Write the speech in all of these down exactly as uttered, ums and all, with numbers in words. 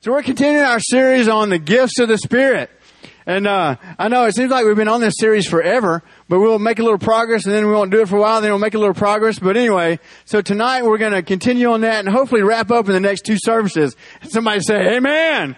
So we're continuing our series on the gifts of the Spirit. And uh I know it seems like we've been on this series forever, but we'll make a little progress, and then we won't do it for a while, then we'll make a little progress. But anyway, so tonight we're going to continue on that and hopefully wrap up in the next two services. Somebody say, amen.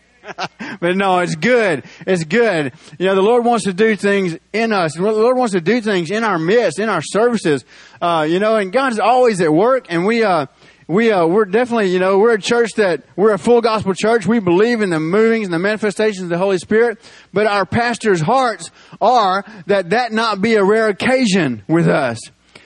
But no, it's good. It's good. You know, the Lord wants to do things in us. The Lord wants to do things in our midst, in our services. Uh, you know, and God's always at work, and we, uh, we, uh, we're definitely, you know, we're a church that, we're a full gospel church. We believe in the movings and the manifestations of the Holy Spirit, but our pastors' hearts are that that not be a rare occasion with us.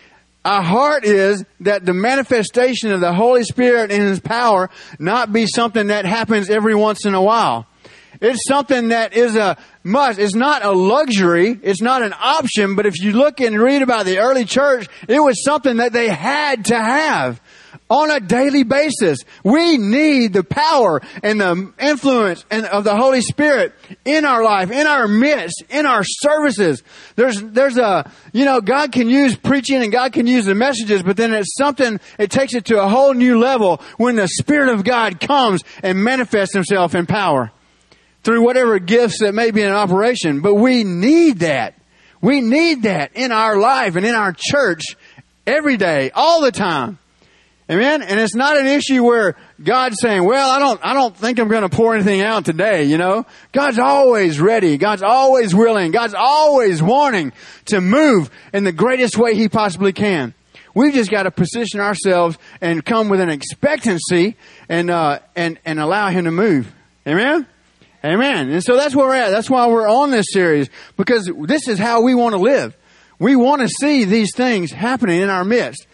Our heart is that the manifestation of the Holy Spirit and His power not be something that happens every once in a while. It's something that is a must. It's not a luxury. It's not an option. But if you look and read about the early church, it was something that they had to have on a daily basis. We need the power and the influence and of the Holy Spirit in our life, in our midst, in our services. There's, there's a, you know, God can use preaching and God can use the messages, but then it's something, it takes it to a whole new level when the Spirit of God comes and manifests Himself in power through whatever gifts that may be in operation. But we need that. We need that in our life and in our church every day, all the time. Amen. And it's not an issue where God's saying, well, I don't, I don't think I'm going to pour anything out today. You know, God's always ready. God's always willing. God's always wanting to move in the greatest way He possibly can. We've just got to position ourselves and come with an expectancy and, uh, and, and allow Him to move. Amen. Amen. And so that's where we're at. That's why we're on this series, because this is how we want to live. We want to see these things happening in our midst.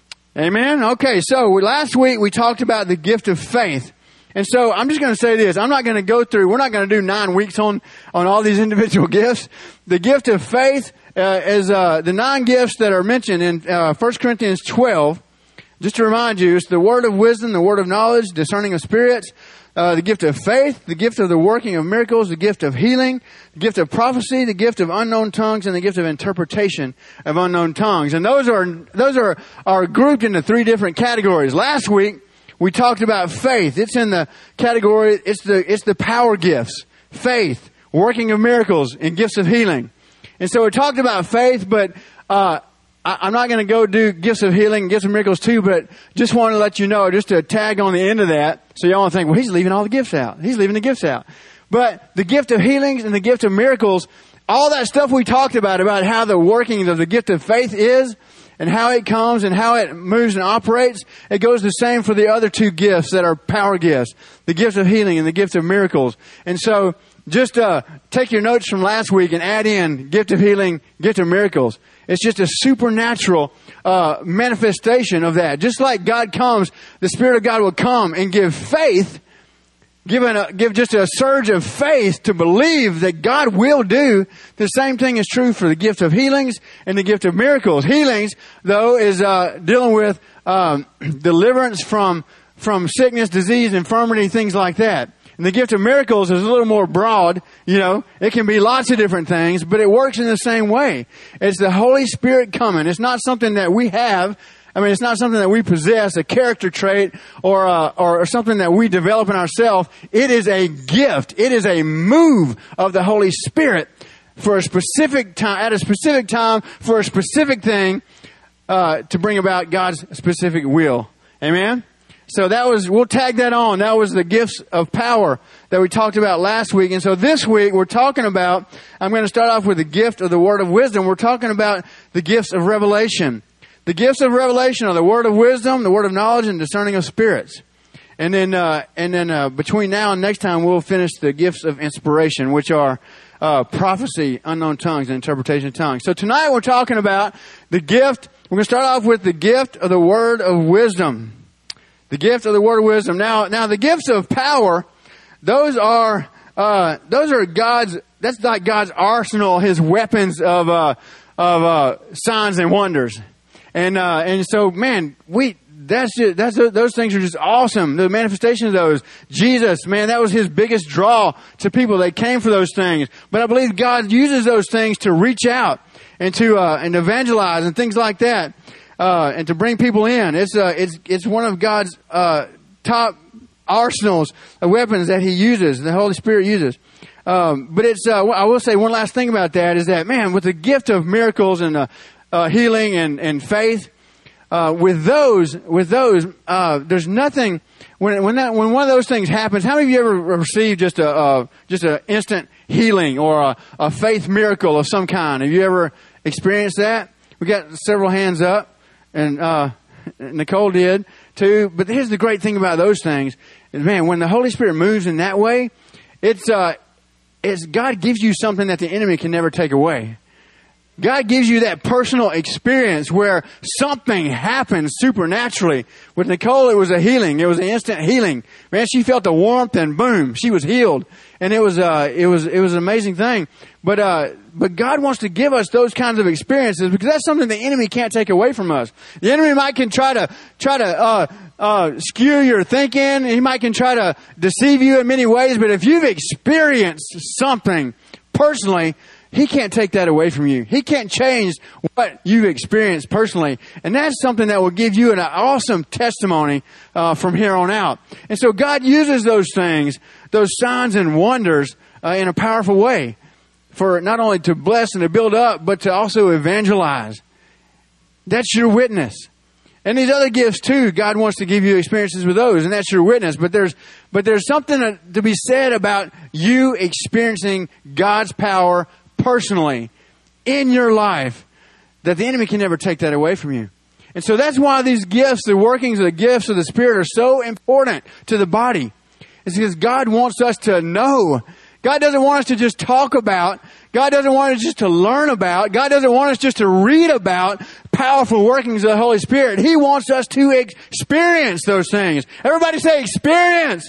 Amen. Okay, so last week we talked about the gift of faith. And so I'm just going to say this. I'm not going to go through, we're not going to do nine weeks on, on all these individual gifts. The gift of faith uh, is uh, the nine gifts that are mentioned in uh, First Corinthians twelve. Just to remind you, it's the word of wisdom, the word of knowledge, discerning of spirits, Uh, the gift of faith, the gift of the working of miracles, the gift of healing, the gift of prophecy, the gift of unknown tongues, and the gift of interpretation of unknown tongues. And those are, those are, are grouped into three different categories. Last week, we talked about faith. It's in the category, it's the, it's the power gifts. Faith, working of miracles, and gifts of healing. And so we talked about faith, but, uh, I'm not going to go do gifts of healing and gifts of miracles too, but just want to let you know, just to tag on the end of that, so y'all won't think, well, he's leaving all the gifts out. He's leaving the gifts out. But the gift of healings and the gift of miracles, all that stuff we talked about, about how the workings of the gift of faith is and how it comes and how it moves and operates, it goes the same for the other two gifts that are power gifts, the gift of healing and the gift of miracles. And so just uh take your notes from last week and add in gift of healing, gift of miracles. It's just a supernatural uh manifestation of that. Just like God comes, the Spirit of God will come and give faith, give, a, give just a surge of faith to believe that God will do. The same thing is true for the gift of healings and the gift of miracles. Healings, though, is uh dealing with um deliverance from from sickness, disease, infirmity, things like that. And the gift of miracles is a little more broad, you know. It can be lots of different things, but it works in the same way. It's the Holy Spirit coming. It's not something that we have. I mean, it's not something that we possess, a character trait or, uh, or something that we develop in ourselves. It is a gift. It is a move of the Holy Spirit for a specific time, at a specific time, for a specific thing, uh, to bring about God's specific will. Amen? So that was, we'll tag that on. That was the gifts of power that we talked about last week. And so this week we're talking about, I'm going to start off with the gift of the word of wisdom. We're talking about the gifts of revelation. The gifts of revelation are the word of wisdom, the word of knowledge, and discerning of spirits. And then, uh, and then, uh, between now and next time we'll finish the gifts of inspiration, which are, uh, prophecy, unknown tongues, and interpretation of tongues. So tonight we're talking about the gift, we're going to start off with the gift of the word of wisdom. The gift of the word of wisdom. Now, now the gifts of power, those are, uh, those are God's, that's like God's arsenal, His weapons of, uh, of, uh, signs and wonders. And, uh, and so, man, we, that's just, that's, those things are just awesome. The manifestation of those. Jesus, man, that was His biggest draw to people. They came for those things. But I believe God uses those things to reach out and to, uh, and evangelize and things like that. Uh, and to bring people in. It's, uh, it's, it's one of God's, uh, top arsenals of weapons that He uses, the Holy Spirit uses. Um, but it's, uh, I will say one last thing about that is that, man, with the gift of miracles and uh, uh, healing and, and faith, uh, with those, with those, uh, there's nothing, when, when that, when one of those things happens, how many of you ever received just a, uh, just an instant healing or a, a faith miracle of some kind? Have you ever experienced that? We got several hands up, and, uh, Nicole did too. But here's the great thing about those things is, man, when the Holy Spirit moves in that way, it's, uh, it's God gives you something that the enemy can never take away. God gives you that personal experience where something happens supernaturally. With Nicole, it was a healing. It was an instant healing. Man, she felt the warmth and boom, she was healed. And it was, uh, it was, it was an amazing thing. But, uh, but God wants to give us those kinds of experiences because that's something the enemy can't take away from us. The enemy might can try to, try to, uh, uh, skew your thinking. He might can try to deceive you in many ways. But if you've experienced something personally, he can't take that away from you. He can't change what you've experienced personally. And that's something that will give you an awesome testimony uh, from here on out. And so God uses those things, those signs and wonders uh, in a powerful way for not only to bless and to build up, but to also evangelize. That's your witness. And these other gifts too, God wants to give you experiences with those, and that's your witness. But there's, but there's something to be said about you experiencing God's power personally in your life that the enemy can never take that away from you. And so that's why these gifts, the workings of the gifts of the Spirit, are so important to the body. It's because God wants us to know. God doesn't want us to just talk about. God doesn't want us just to learn about. God doesn't want us just to read about powerful workings of the Holy Spirit. He wants us to experience those things. Everybody say experience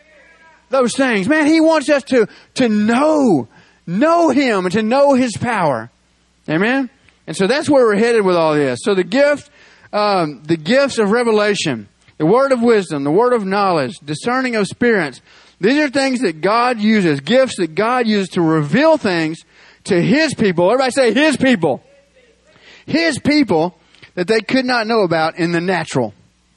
those things. Man, He wants us to, to know. Know Him and to know His power. Amen? And so that's where we're headed with all this. So the gift, um, the gifts of revelation, the word of wisdom, the word of knowledge, discerning of spirits, these are things that God uses, gifts that God uses to reveal things to His people. Everybody say His people. His people that they could not know about in the natural.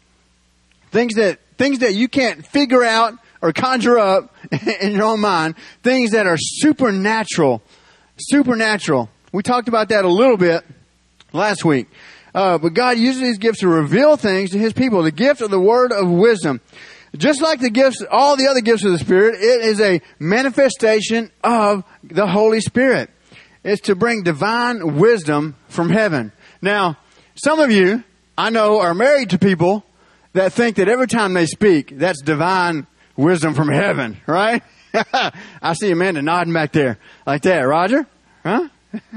Things that, things that you can't figure out or conjure up in your own mind, things that are supernatural. Supernatural. We talked about that a little bit last week. Uh, but God uses these gifts to reveal things to His people. The gift of the word of wisdom. Just like the gifts, all the other gifts of the Spirit, it is a manifestation of the Holy Spirit. It's to bring divine wisdom from heaven. Now, some of you, I know, are married to people that think that every time they speak, that's divine wisdom from heaven, right? I see Amanda nodding back there like that. Roger? Huh?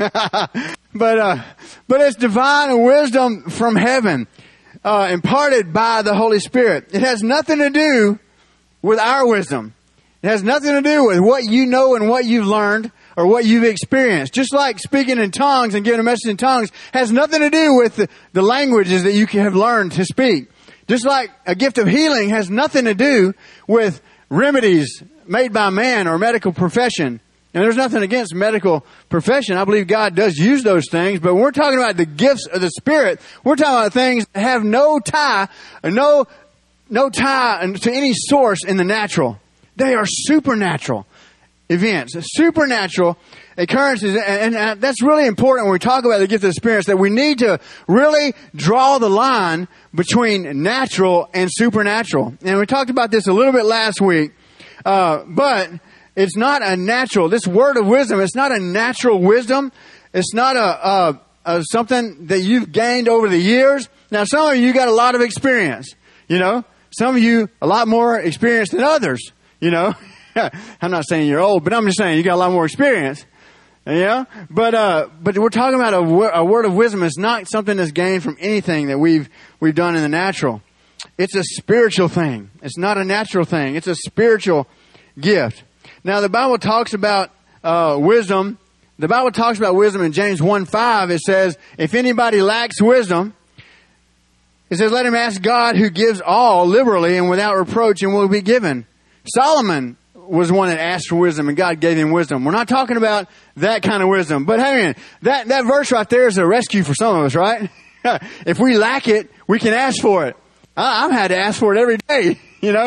but, uh, but it's divine wisdom from heaven, uh, imparted by the Holy Spirit. It has nothing to do with our wisdom. It has nothing to do with what you know and what you've learned or what you've experienced. Just like speaking in tongues and giving a message in tongues has nothing to do with the, the languages that you have learned to speak. Just like a gift of healing has nothing to do with remedies made by man or medical profession. And there's nothing against medical profession. I believe God does use those things. But when we're talking about the gifts of the Spirit, we're talking about things that have no tie, no, no tie to any source in the natural. They are supernatural events, supernatural occurrences. And, and that's really important when we talk about the gift of the Spirit, that we need to really draw the line between natural and supernatural. And we talked about this a little bit last week. Uh, but it's not a natural, this word of wisdom, it's not a natural wisdom. It's not a, a, a something that you've gained over the years. Now, some of you got a lot of experience, you know. Some of you a lot more experience than others, you know. I'm not saying you're old, but I'm just saying you got a lot more experience. Yeah, but uh, but we're talking about a, a word of wisdom. It's not something that's gained from anything that we've we've done in the natural. It's a spiritual thing. It's not a natural thing. It's a spiritual gift. Now, the Bible talks about uh, wisdom. The Bible talks about wisdom in James one five. It says, if anybody lacks wisdom, it says, let him ask God who gives all liberally and without reproach and will be given. Solomon was one that asked for wisdom and God gave him wisdom. We're not talking about that kind of wisdom. But hey, that, that verse right there is a rescue for some of us, right? If we lack it, we can ask for it. I, I've had to ask for it every day, you know.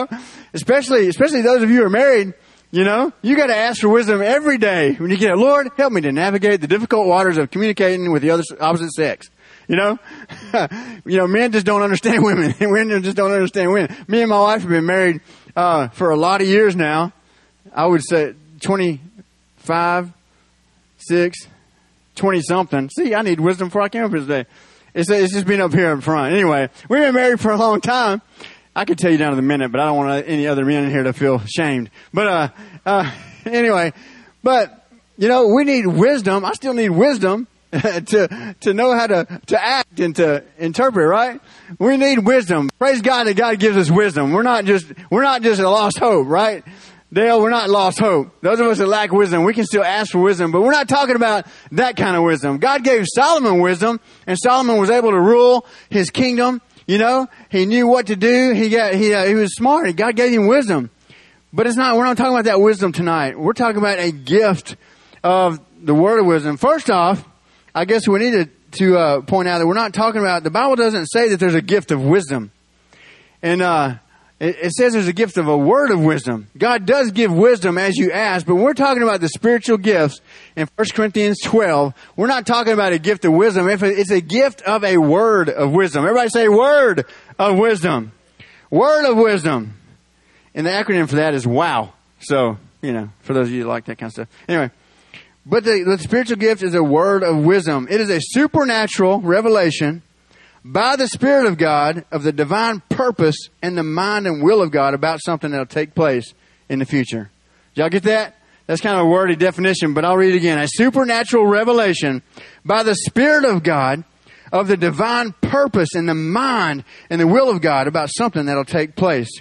especially, especially those of you who are married, you know, you got to ask for wisdom every day when you get it. Lord, help me to navigate the difficult waters of communicating with the other opposite sex. You know, you know, men just don't understand women. Women just don't understand women. Me and my wife have been married uh for a lot of years now. I would say twenty-five, six, twenty something. See, I need wisdom before I came up here today. It's, it's just been up here in front. Anyway, we've been married for a long time. I could tell you down to the minute, but I don't want any other men in here to feel shamed. But, uh, uh, anyway, but, you know, we need wisdom. I still need wisdom to, to know how to, to act and to interpret, right? We need wisdom. Praise God that God gives us wisdom. We're not just, we're not just a lost hope, right? Dale, we're not lost hope. Those of us that lack wisdom, we can still ask for wisdom, but we're not talking about that kind of wisdom. God gave Solomon wisdom, and Solomon was able to rule his kingdom. You know, he knew what to do. He got, he, uh, he was smart. God gave him wisdom. But it's not, we're not talking about that wisdom tonight. We're talking about a gift of the word of wisdom. First off, I guess we need to, to uh, point out that we're not talking about, the Bible doesn't say that there's a gift of wisdom. And, uh, it, it says there's a gift of a word of wisdom. God does give wisdom as you ask, but when we're talking about the spiritual gifts in First Corinthians twelve, we're not talking about a gift of wisdom. It's a gift of a word of wisdom. Everybody say word of wisdom. Word of wisdom. And the acronym for that is WOW. So, you know, for those of you that like that kind of stuff. Anyway, but the, the spiritual gift is a word of wisdom. It is a supernatural revelation by the Spirit of God of the divine purpose and the mind and will of God about something that will take place in the future. Did y'all get that? That's kind of a wordy definition, but I'll read it again. A supernatural revelation by the Spirit of God of the divine purpose and the mind and the will of God about something that will take place.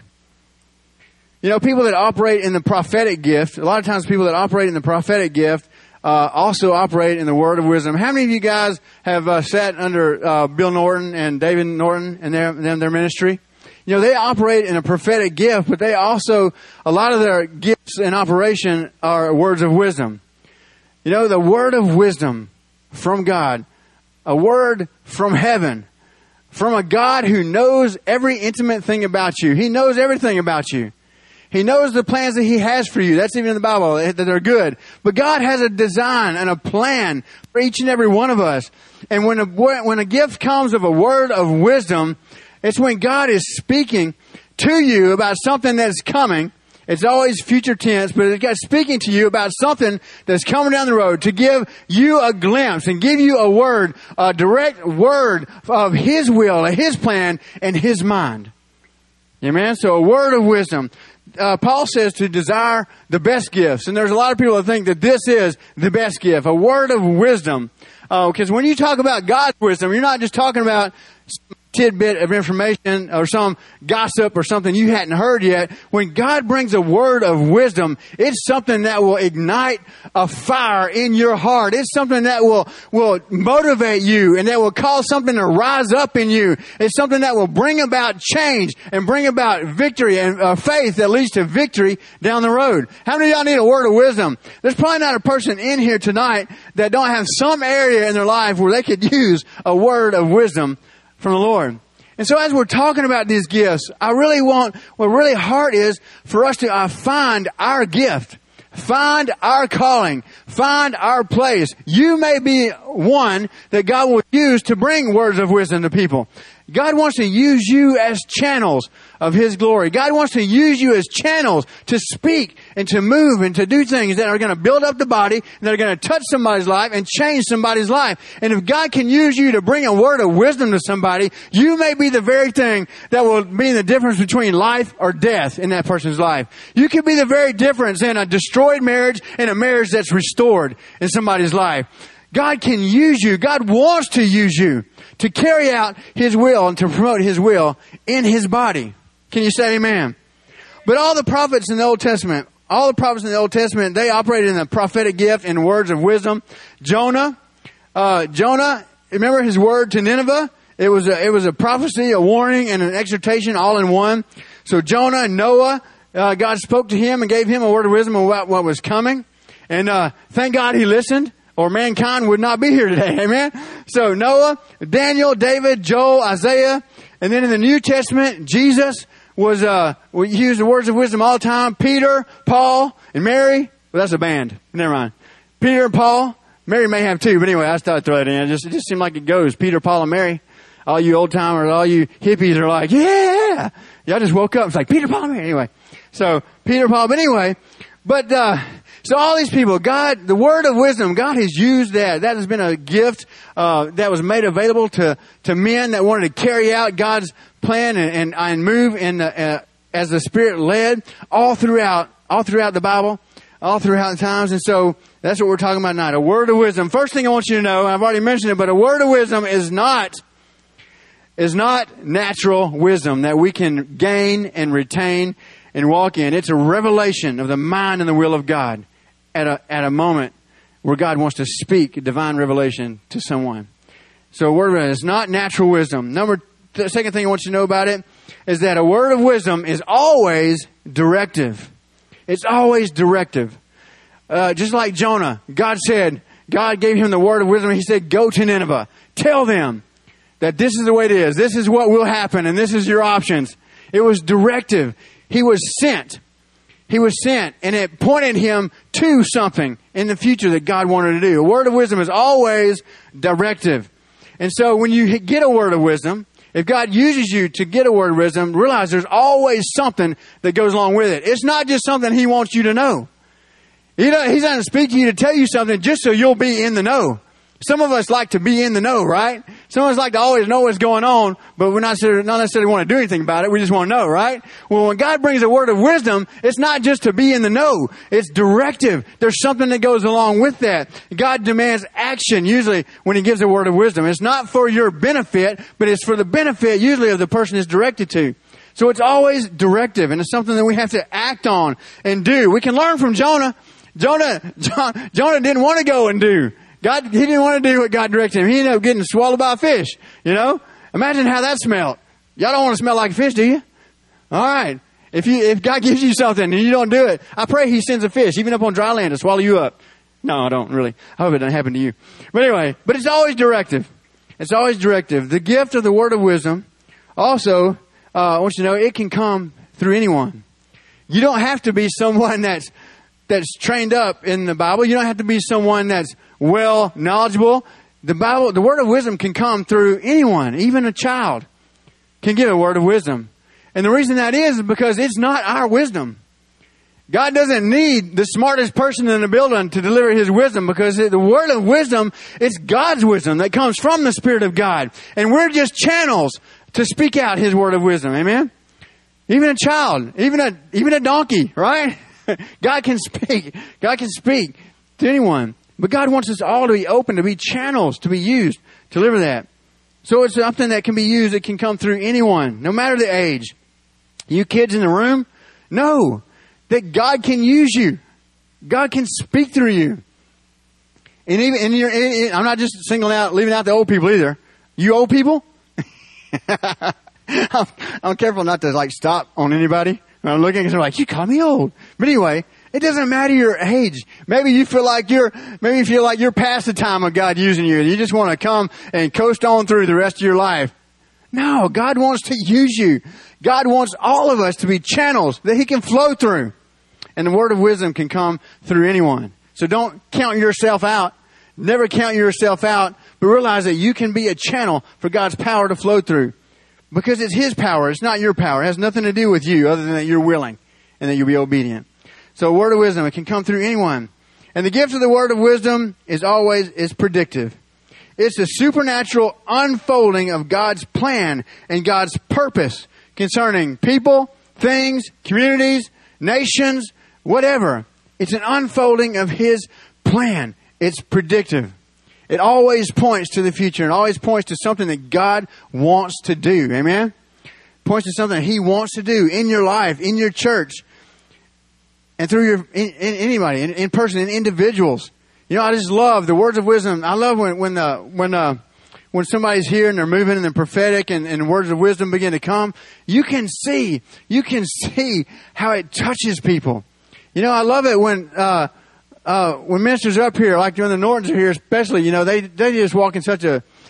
You know, people that operate in the prophetic gift, a lot of times people that operate in the prophetic gift Uh, also operate in the word of wisdom. How many of you guys have uh, sat under uh, Bill Norton and David Norton and their, and their ministry? You know, they operate in a prophetic gift, but they also, a lot of their gifts in operation are words of wisdom. You know, the word of wisdom from God, a word from heaven, from a God who knows every intimate thing about you. He knows everything about you. He knows the plans that He has for you. That's even in the Bible, that they're good. But God has a design and a plan for each and every one of us. And when a, when a gift comes of a word of wisdom, it's when God is speaking to you about something that's coming. It's always future tense, but it's God speaking to you about something that's coming down the road to give you a glimpse and give you a word, a direct word of His will, His plan, and His mind. Amen? So a word of wisdom. Uh, Paul says to desire the best gifts. And there's a lot of people that think that this is the best gift, a word of wisdom. Because uh, when you talk about God's wisdom, you're not just talking about some tidbit of information or some gossip or something you hadn't heard yet. When God brings a word of wisdom, it's something that will ignite a fire in your heart. It's something that will, will motivate you and that will cause something to rise up in you. It's something that will bring about change and bring about victory and uh, faith that leads to victory down the road. How many of y'all need a word of wisdom? There's probably not a person in here tonight that don't have some area in their life where they could use a word of wisdom from the Lord. And so as we're talking about these gifts, I really want, what really hard is for us to uh, find our gift, find our calling, find our place. You may be one that God will use to bring words of wisdom to people. God wants to use you as channels of His glory. God wants to use you as channels to speak and to move and to do things that are going to build up the body and that are going to touch somebody's life and change somebody's life. And if God can use you to bring a word of wisdom to somebody, you may be the very thing that will be the difference between life or death in that person's life. You could be the very difference in a destroyed marriage and a marriage that's restored in somebody's life. God can use you. God wants to use you to carry out His will and to promote His will in His body. Can you say amen? But all the prophets in the Old Testament, all the prophets in the Old Testament, they operated in the prophetic gift and words of wisdom. Jonah, uh, Jonah, remember his word to Nineveh? It was a, it was a prophecy, a warning, and an exhortation all in one. So Jonah and Noah, uh, God spoke to him and gave him a word of wisdom about what was coming. And uh, thank God he listened, or mankind would not be here today. Amen? So Noah, Daniel, David, Joel, Isaiah, and then in the New Testament, Jesus was, uh, we use the words of wisdom all the time. Peter, Paul, and Mary. Well, that's a band. Never mind. Peter and Paul. Mary may have too, but anyway, I started throwing it in. It just, it just seemed like it goes. Peter, Paul, and Mary. All you old timers, all you hippies are like, yeah! Y'all just woke up. It's like, Peter, Paul, and Mary. Anyway. So, Peter, Paul, but anyway. But, uh, so all these people, God, the word of wisdom, God has used that. That has been a gift, uh, that was made available to, to men that wanted to carry out God's plan and, and, and move in the, uh, as the Spirit led all throughout, all throughout the Bible, all throughout the times. And so, that's what we're talking about tonight. A word of wisdom. First thing I want you to know, I've already mentioned it, but a word of wisdom is not, is not natural wisdom that we can gain and retain and walk in. It's a revelation of the mind and the will of God at a, at a moment where God wants to speak divine revelation to someone. So a word of wisdom is not natural wisdom. Number, the second thing I want you to know about it is that a word of wisdom is always directive. It's always directive. Uh, just like Jonah, God said, God gave him the word of wisdom. He said, go to Nineveh. Tell them that this is the way it is. This is what will happen, and this is your options. It was directive. He was sent. He was sent, and it pointed him to something in the future that God wanted to do. A word of wisdom is always directive. And so when you get a word of wisdom, if God uses you to get a word of wisdom, realize there's always something that goes along with it. It's not just something He wants you to know. He doesn't, he doesn't speak to you to tell you something just so you'll be in the know. Some of us like to be in the know, right? Some of us like to always know what's going on, but we're not necessarily, not necessarily want to do anything about it. We just want to know, right? Well, when God brings a word of wisdom, it's not just to be in the know. It's directive. There's something that goes along with that. God demands action usually when He gives a word of wisdom. It's not for your benefit, but it's for the benefit usually of the person it's directed to. So it's always directive, and it's something that we have to act on and do. We can learn from Jonah. Jonah, John, Jonah didn't want to go and do. God, he didn't want to do what God directed him. He ended up getting swallowed by a fish. You know? Imagine how that smelled. Y'all don't want to smell like a fish, do you? All right. If you, if God gives you something and you don't do it, I pray He sends a fish, even up on dry land, to swallow you up. No, I don't really. I hope it doesn't happen to you. But anyway, but it's always directive. It's always directive. The gift of the word of wisdom, also, uh, I want you to know, it can come through anyone. You don't have to be someone that's that's trained up in the Bible. You don't have to be someone that's well knowledgeable. The Bible, the word of wisdom can come through anyone, even a child can give a word of wisdom. And the reason that is because it's not our wisdom. God doesn't need the smartest person in the building to deliver His wisdom, because the word of wisdom, it's God's wisdom that comes from the Spirit of God. And we're just channels to speak out His word of wisdom. Amen? Even a child, even a, even a donkey, right? God can speak. God can speak to anyone. But God wants us all to be open, to be channels, to be used to deliver that. So it's something that can be used. It can come through anyone, no matter the age. You kids in the room, know that God can use you. God can speak through you. And even, and you're, and I'm not just singling out, leaving out the old people either. You old people? I'm, I'm careful not to like stop on anybody. I'm looking and they're like, you call me old. But anyway, it doesn't matter your age. Maybe you feel like you're, maybe you feel like you're past the time of God using you. You just want to come and coast on through the rest of your life. No, God wants to use you. God wants all of us to be channels that He can flow through. And the word of wisdom can come through anyone. So don't count yourself out. Never count yourself out, but realize that you can be a channel for God's power to flow through. Because it's His power. It's not your power. It has nothing to do with you other than that you're willing and that you'll be obedient. So a word of wisdom, it can come through anyone. And the gift of the word of wisdom is always, is predictive. It's a supernatural unfolding of God's plan and God's purpose concerning people, things, communities, nations, whatever. It's an unfolding of His plan. It's predictive. It always points to the future. It always points to something that God wants to do. Amen? Points to something that He wants to do in your life, in your church, and through your in, in anybody, in, in person, in individuals. You know, I just love the words of wisdom. I love when when uh, when uh, when somebody's here and they're moving and they're prophetic and, and words of wisdom begin to come. You can see, you can see how it touches people. You know, I love it when. Uh, Uh, when ministers are up here, like when the Nortons are here especially, you know, they, they just walk in such a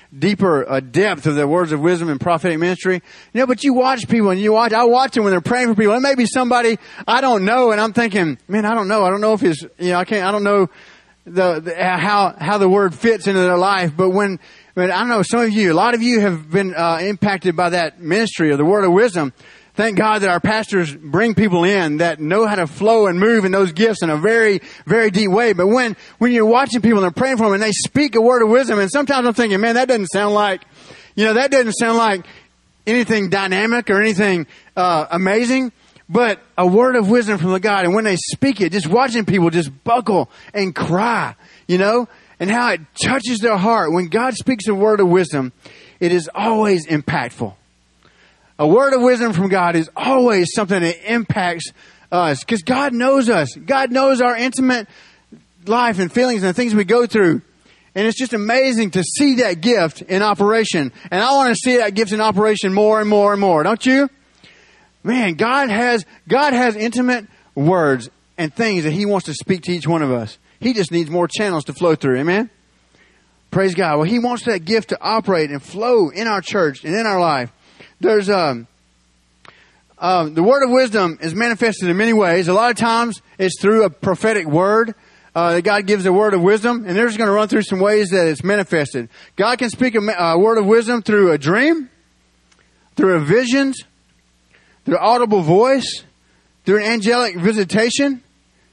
deeper uh, depth of the words of wisdom and prophetic ministry. You know, but you watch people and you watch, I watch them when they're praying for people. It may be somebody I don't know and I'm thinking, man, I don't know. I don't know if his, you know, I can't, I don't know the, the how, how the word fits into their life. But when, when I don't know, some of you, a lot of you have been uh, impacted by that ministry of the word of wisdom. Thank God that our pastors bring people in that know how to flow and move in those gifts in a very, very deep way. But when, when you're watching people and they're praying for them and they speak a word of wisdom, and sometimes I'm thinking, man, that doesn't sound like, you know, that doesn't sound like anything dynamic or anything uh, amazing, but a word of wisdom from the God. And when they speak it, just watching people just buckle and cry, you know, and how it touches their heart. When God speaks a word of wisdom, it is always impactful. A word of wisdom from God is always something that impacts us because God knows us. God knows our intimate life and feelings and the things we go through. And it's just amazing to see that gift in operation. And I want to see that gift in operation more and more and more. Don't you? Man, God has, God has intimate words and things that He wants to speak to each one of us. He just needs more channels to flow through. Amen? Praise God. Well, He wants that gift to operate and flow in our church and in our life. There's um, um, the word of wisdom is manifested in many ways. A lot of times it's through a prophetic word uh, that God gives a word of wisdom, and they're just going to run through some ways that it's manifested. God can speak a, a word of wisdom through a dream, through a visions, through audible voice, through an angelic visitation,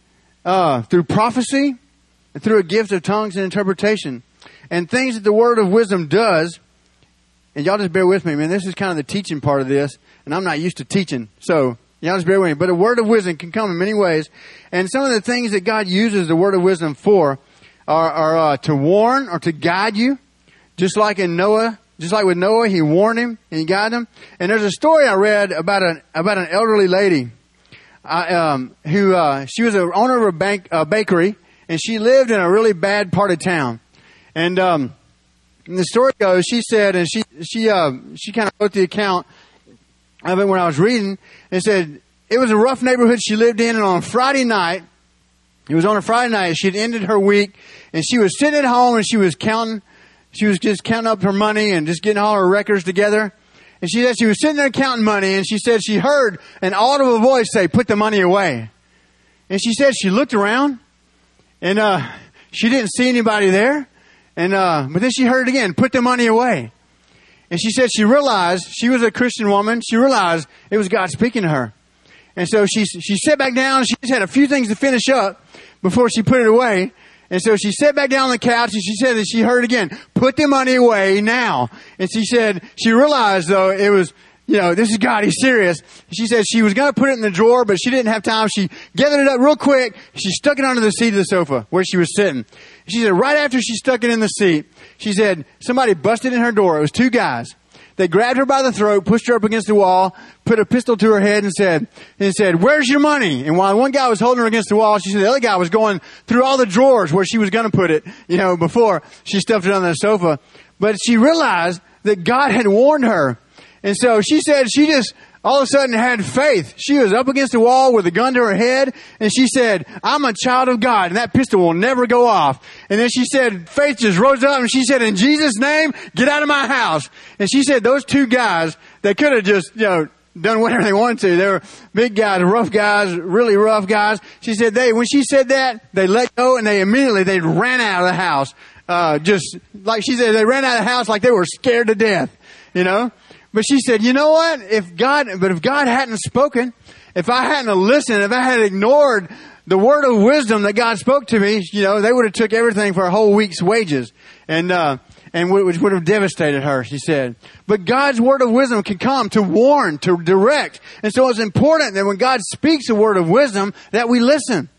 uh, through prophecy, and through a gift of tongues and interpretation, and things that the word of wisdom does. And y'all just bear with me, man. This is kind of the teaching part of this. And I'm not used to teaching. So y'all just bear with me. But a word of wisdom can come in many ways. And some of the things that God uses the word of wisdom for are, are uh, to warn or to guide you. Just like in Noah. Just like with Noah, he warned him and he guided him. And there's a story I read about an, about an elderly lady. I, um, who, uh, she was an owner of a bank, a bakery. And she lived in a really bad part of town. And, um, And the story goes, she said, and she she uh, she kind of wrote the account of it when I was reading, and said it was a rough neighborhood she lived in, and on Friday night, it was on a Friday night, she had ended her week, and she was sitting at home, and she was counting, she was just counting up her money and just getting all her records together. And she said she was sitting there counting money, and she said she heard an audible voice say, "Put the money away." And she said she looked around, and uh, she didn't see anybody there. And, uh, but then she heard it again, "Put the money away." And she said she realized, she was a Christian woman, she realized it was God speaking to her. And so she, she sat back down, she just had a few things to finish up before she put it away. And so she sat back down on the couch and she said that she heard again, "Put the money away now." And she said, she realized though it was, you know, this is God, He's serious. She said she was going to put it in the drawer, but she didn't have time. She gathered it up real quick. She stuck it under the seat of the sofa where she was sitting. She said right after she stuck it in the seat, she said somebody busted in her door. It was two guys. They grabbed her by the throat, pushed her up against the wall, put a pistol to her head and said, and said, "Where's your money?" And while one guy was holding her against the wall, she said the other guy was going through all the drawers where she was going to put it, you know, before she stuffed it under the sofa. But she realized that God had warned her. And so she said she just all of a sudden had faith. She was up against the wall with a gun to her head. And she said, "I'm a child of God and that pistol will never go off." And then she said, faith just rose up and she said, "In Jesus' name, get out of my house." And she said those two guys, they could have just, you know, done whatever they wanted to. They were big guys, rough guys, really rough guys. She said they, when she said that, they let go and they immediately, they ran out of the house. Uh, just like she said, they ran out of the house like they were scared to death, you know. But she said, you know what? If God, but if God hadn't spoken, if I hadn't listened, if I had ignored the word of wisdom that God spoke to me, you know, they would have took everything for a whole week's wages, and uh, and which would have devastated her. She said, but God's word of wisdom can come to warn, to direct, and so it's important that when God speaks a word of wisdom, that we listen.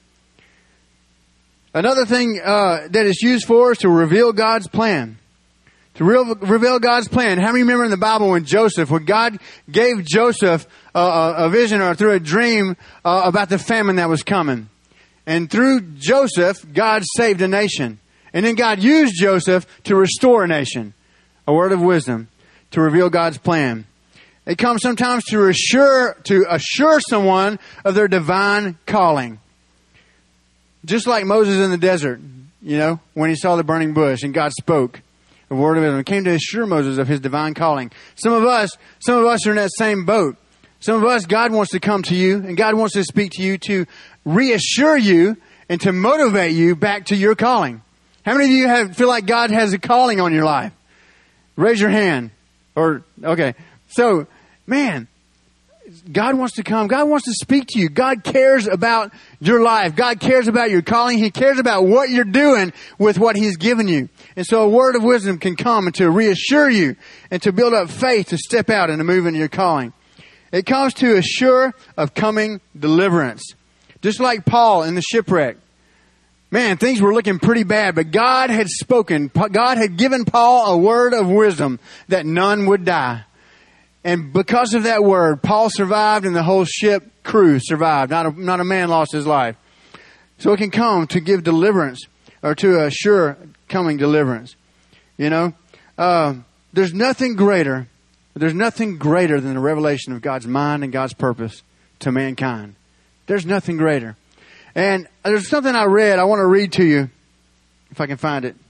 Another thing uh, that it's used for is to reveal God's plan. To reveal God's plan. How many remember in the Bible when Joseph, when God gave Joseph a, a, a vision or through a dream uh, about the famine that was coming? And through Joseph, God saved a nation. And then God used Joseph to restore a nation. A word of wisdom to reveal God's plan. It comes sometimes to assure, to assure someone of their divine calling. Just like Moses in the desert, you know, when he saw the burning bush and God spoke. of word of wisdom. He came to assure Moses of his divine calling. Some of us, some of us are in that same boat. Some of us, God wants to come to you, and God wants to speak to you to reassure you and to motivate you back to your calling. How many of you have, feel like God has a calling on your life? Raise your hand. Or, okay. So, man, God wants to come. God wants to speak to you. God cares about your life. God cares about your calling. He cares about what you're doing with what He's given you. And so a word of wisdom can come and to reassure you and to build up faith to step out and to move into your calling. It comes to assure of coming deliverance. Just like Paul in the shipwreck. Man, things were looking pretty bad, but God had spoken. God had given Paul a word of wisdom that none would die. And because of that word, Paul survived and the whole ship crew survived. Not a, not a man lost his life. So it can come to give deliverance or to assure coming deliverance. You know, uh, there's nothing greater. There's nothing greater than the revelation of God's mind and God's purpose to mankind. There's nothing greater. And there's something I read. I want to read to you, if I can find it.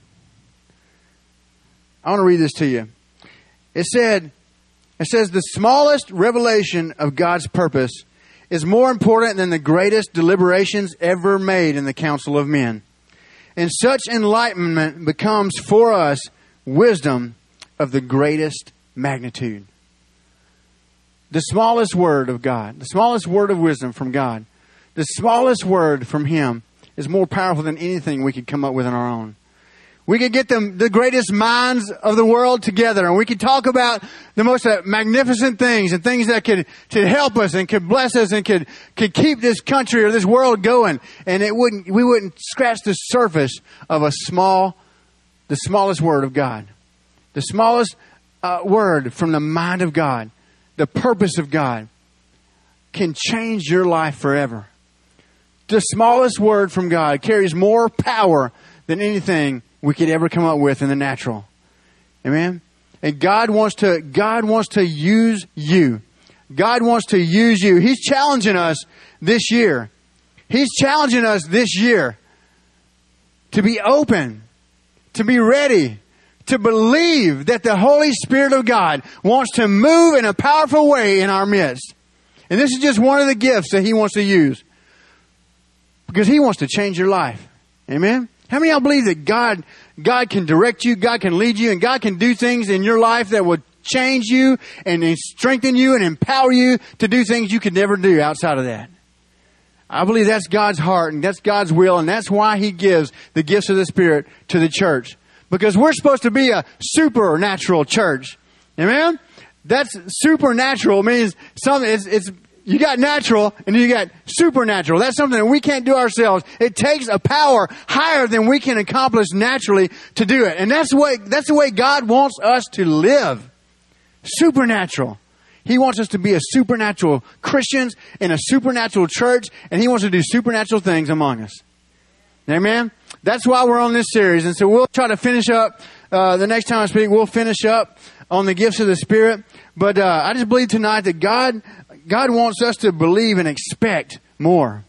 I want to read this to you. It said, it says, the smallest revelation of God's purpose is more important than the greatest deliberations ever made in the council of men. And such enlightenment becomes for us wisdom of the greatest magnitude. The smallest word of God, the smallest word of wisdom from God, the smallest word from Him is more powerful than anything we could come up with on our own. We could get the, the greatest minds of the world together, and we could talk about the most uh, magnificent things and things that could, could help us and could bless us and could, could keep this country or this world going. And it wouldn't, we wouldn't scratch the surface of a small, the smallest word of God. The smallest uh, word from the mind of God, the purpose of God, can change your life forever. The smallest word from God carries more power than anything we could ever come up with in the natural. Amen? And God wants to, God wants to use you. God wants to use you. He's challenging us this year. He's challenging us this year to be open, to be ready, to believe that the Holy Spirit of God wants to move in a powerful way in our midst. And this is just one of the gifts that He wants to use. Because He wants to change your life. Amen? How many of y'all believe that God, God can direct you, God can lead you, and God can do things in your life that will change you and strengthen you and empower you to do things you could never do outside of that? I believe that's God's heart and that's God's will, and that's why He gives the gifts of the Spirit to the church. Because we're supposed to be a supernatural church. Amen? That's supernatural means something, it's, it's you got natural and you got supernatural. That's something that we can't do ourselves. It takes a power higher than we can accomplish naturally to do it. And that's the way, that's the way God wants us to live. Supernatural. He wants us to be a supernatural Christians in a supernatural church, and He wants to do supernatural things among us. Amen? That's why we're on this series. And so we'll try to finish up, uh, the next time I speak, we'll finish up on the gifts of the Spirit. But uh, I just believe tonight that God... God wants us to believe and expect more.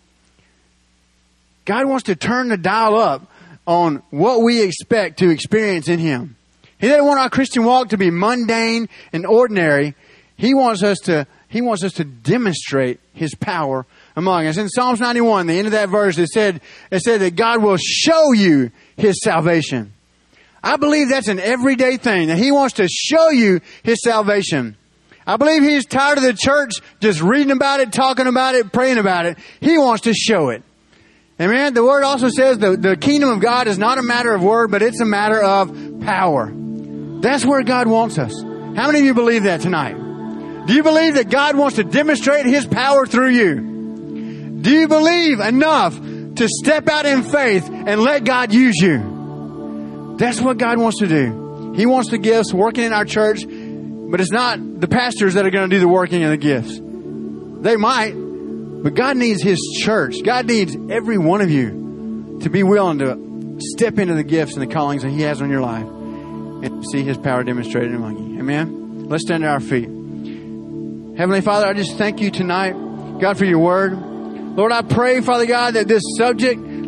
God wants to turn the dial up on what we expect to experience in Him. He doesn't want our Christian walk to be mundane and ordinary. He wants us to, He wants us to demonstrate His power among us. In Psalms ninety-one, the end of that verse, it said, it said that God will show you His salvation. I believe that's an everyday thing, that He wants to show you His salvation. I believe He's tired of the church just reading about it, talking about it, praying about it. He wants to show it. Amen? The Word also says the, the kingdom of God is not a matter of word, but it's a matter of power. That's where God wants us. How many of you believe that tonight? Do you believe that God wants to demonstrate His power through you? Do you believe enough to step out in faith and let God use you? That's what God wants to do. He wants the gifts working in our church. But it's not the pastors that are going to do the working of the gifts. They might, but God needs His church. God needs every one of you to be willing to step into the gifts and the callings that He has on your life and see His power demonstrated among you. Amen? Let's stand to our feet. Heavenly Father, I just thank You tonight, God, for Your word. Lord, I pray, Father God, that this subject,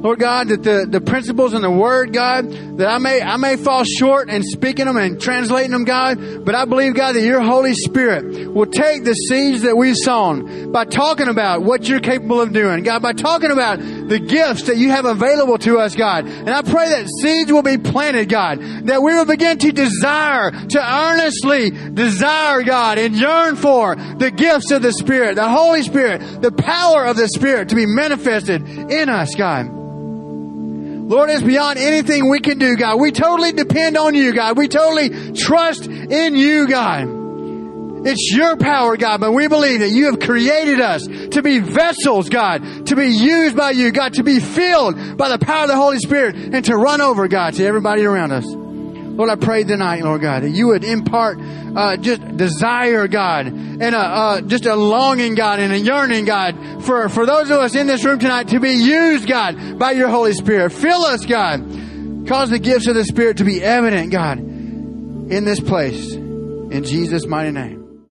Lord God, that the, the principles in the Word, God, that I may I may fall short in speaking them and translating them, God, but I believe, God, that your Holy Spirit will take the seeds that we've sown by talking about what you're capable of doing, God, by talking about the gifts that you have available to us, God. And I pray that seeds will be planted, God, that we will begin to desire, to earnestly desire, God, and yearn for the gifts of the Spirit, the Holy Spirit, the power of the Spirit to be manifested in us, God. Lord, it's beyond anything we can do, God. We totally depend on you, God. We totally trust in you, God. It's your power, God, but we believe that you have created us to be vessels, God, to be used by you, God, to be filled by the power of the Holy Spirit and to run over, God, to everybody around us. Lord, I pray tonight, Lord God, that you would impart uh, just desire, God, and a, uh, just a longing, God, and a yearning, God, for, for those of us in this room tonight to be used, God, by your Holy Spirit. Fill us, God. Cause the gifts of the Spirit to be evident, God, in this place. In Jesus' mighty name.